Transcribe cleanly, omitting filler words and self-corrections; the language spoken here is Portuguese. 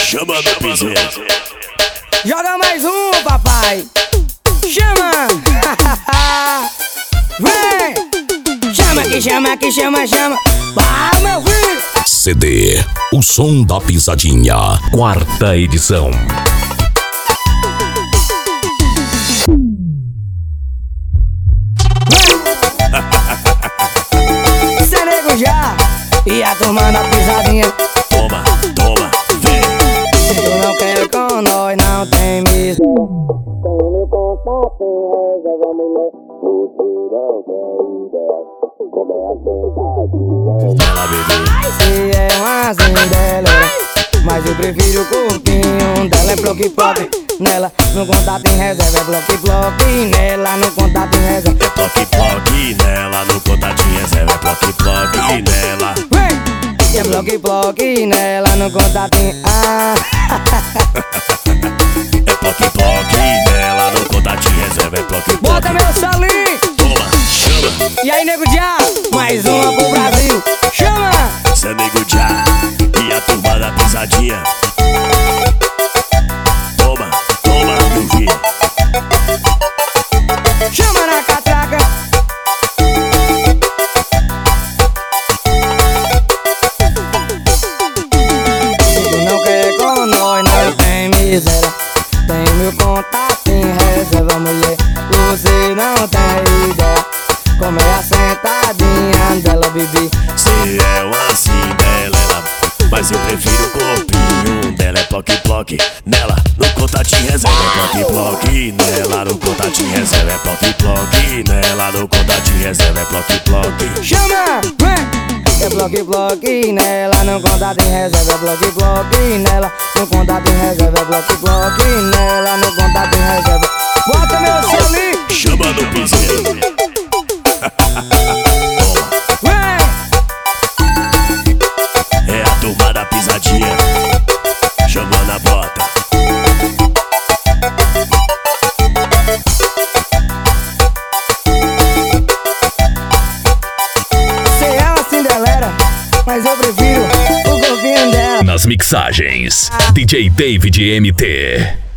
Chama no piseiro. Joga mais um, papai. Chama. Vem. Chama que chama que chama, chama. Vai, meu filho. CD O Som da Pisadinha, 4ª edição. Cê nego já. E a turma da pisadinha. Toma, toma, vem. Se tu não quer com nós, não tem mesmo. Tem meu contato, reserva mulher. Você não tem ideia. Como é a sentadinha. Ela bebê. Se é uma Cinderela, mas eu prefiro o corpinho dela. É bloque-bloque, nela no contato em reserva. É bloque-bloque, nela no contato em reserva. É ploque-ploque nela, no contatinho reserva. É ploque-ploque nela. E é bloque-bloque, nela no contato em É ploque-ploque nela, no contatinho reserva. É ploque-ploque. Bota meu salinho. Toma, chama. E aí, nego já, mais uma pro Brasil. Chama. Cê nego já. E a turma da pisadinha. Toma, toma, meu filho. Chama na catraca. Se tu não quer com nós, não tem miséria. Tem meu contato em reserva, mulher. Você não tem ideia. Como é a sentadinha dela, bebê. Se é uma Cinderela, mas eu prefiro o corpinho dela. É ploque-ploque nela, no contatinho reserva. É ploque-ploque nela, no contatinho reserva. É ploque-ploque nela, no contatinho reserva. É ploque-ploque. Chama, vem. É bloque-bloque nela, no contato em reserva. É bloque-bloque nela, no contato em reserva. É bloque-bloque nela, no contato em reserva. Bota meu solinho. Chama no piseiro. Vem. É a turma da pisadinha. Chamando a bota. Cê é uma Cinderela, mas eu prefiro o corpinho dela. Nas mixagens, DJ David MT.